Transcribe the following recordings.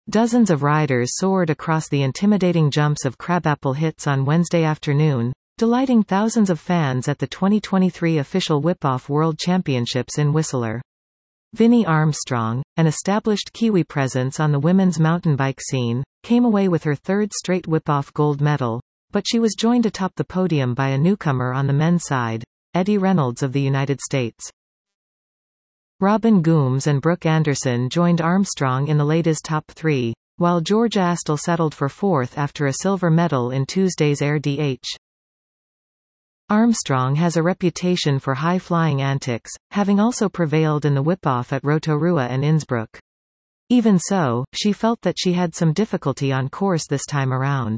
Dozens of riders soared across the intimidating jumps of Crabapple Hits on Wednesday afternoon, delighting thousands of fans at the 2023 official Whip-Off World Championships in Whistler. Vinnie Armstrong, an established Kiwi presence on the women's mountain bike scene, came away with her third straight Whip-Off gold medal, but she was joined atop the podium by a newcomer on the men's side, Eddie Reynolds of the United States. Robin Gooms and Brooke Anderson joined Armstrong in the ladies' top three, while Georgia Astle settled for fourth after a silver medal in Tuesday's Air DH. Armstrong has a reputation for high-flying antics, having also prevailed in the whip-off at Rotorua and Innsbruck. Even so, she felt that she had some difficulty on course this time around.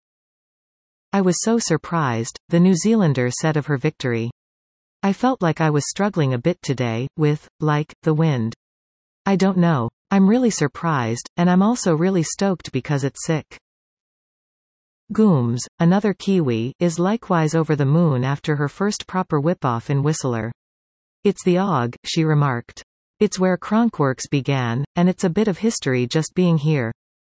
"I was so surprised," the New Zealander said of her victory. "I felt like I was struggling a bit today, with, the wind. I don't know. I'm really surprised, and I'm also really stoked because it's sick." Gooms, another Kiwi, is likewise over the moon after her first proper whip-off in Whistler. "It's the Og," she remarked. "It's where Cronkworks began, and it's a bit of history just being here."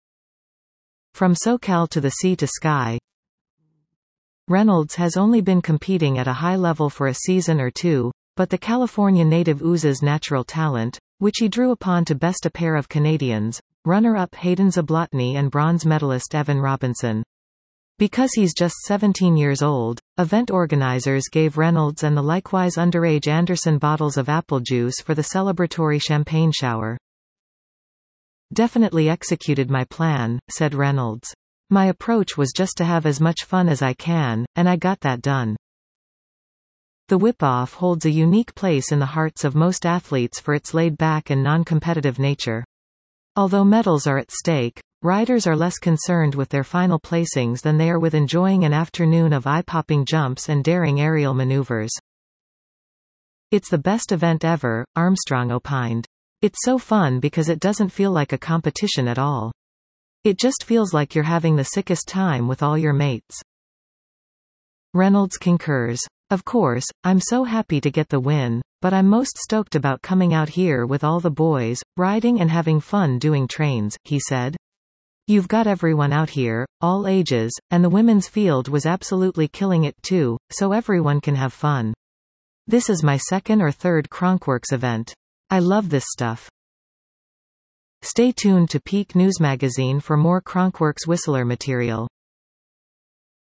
From SoCal to the sea to sky, Reynolds has only been competing at a high level for a season or two, but the California native oozes natural talent, which he drew upon to best a pair of Canadians, runner-up Hayden Zablotny and bronze medalist Evan Robinson. Because he's just 17 years old, event organizers gave Reynolds and the likewise underage Anderson bottles of apple juice for the celebratory champagne shower. "Definitely executed my plan," said Reynolds. "My approach was just to have as much fun as I can, and I got that done." The whip-off holds a unique place in the hearts of most athletes for its laid-back and non-competitive nature. Although medals are at stake, riders are less concerned with their final placings than they are with enjoying an afternoon of eye-popping jumps and daring aerial maneuvers. "It's the best event ever," Armstrong opined. "It's so fun because it doesn't feel like a competition at all. It just feels like you're having the sickest time with all your mates." Reynolds concurs. "Of course, I'm so happy to get the win, but I'm most stoked about coming out here with all the boys, riding and having fun doing trains," he said. "You've got everyone out here, all ages, and the women's field was absolutely killing it too, so everyone can have fun. This is my second or third Cronkworks event. I love this stuff." Stay tuned to Peak News Magazine for more Cronkworks Whistler material.